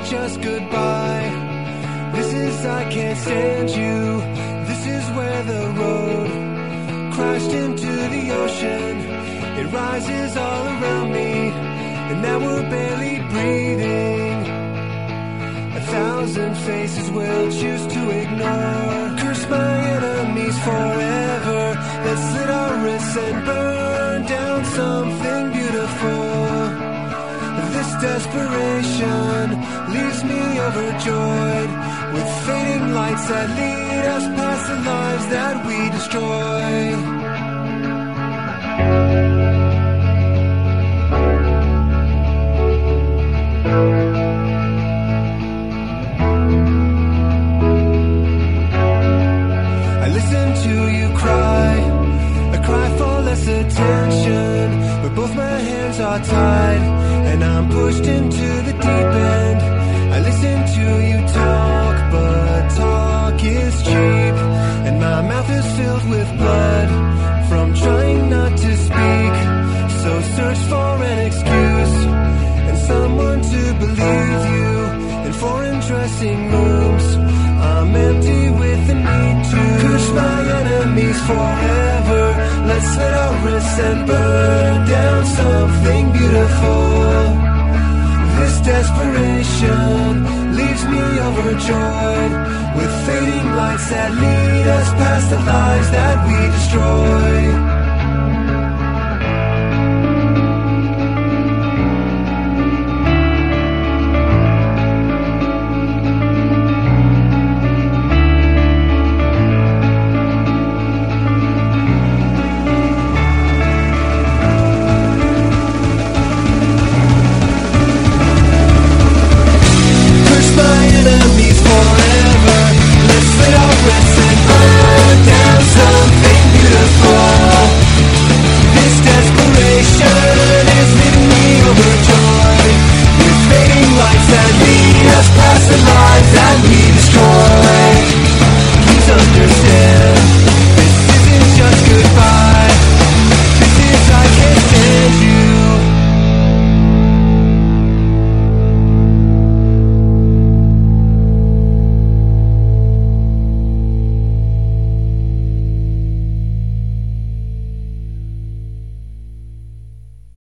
just goodbye. This is I can't stand you. This is where the road crashed into the ocean. It rises all around me, and now we're barely breathing. 1,000 faces will choose to ignore. Curse my enemies forever. Let's slit our wrists and burn down something beautiful. This desperation leaves me overjoyed, with fading lights that lead us past the lives that we destroy. Attention, but both my hands are tied, and I'm pushed into the deep end. I listen to you talk, but talk is cheap, and my mouth is filled with blood from trying not to speak. So search for an excuse and someone to believe you. In foreign dressing rooms, I'm empty with the need to curse my enemies forever. Let's slit our wrists and burn down something beautiful. This desperation leaves me overjoyed, with fading lights that lead us past the lives that we destroy.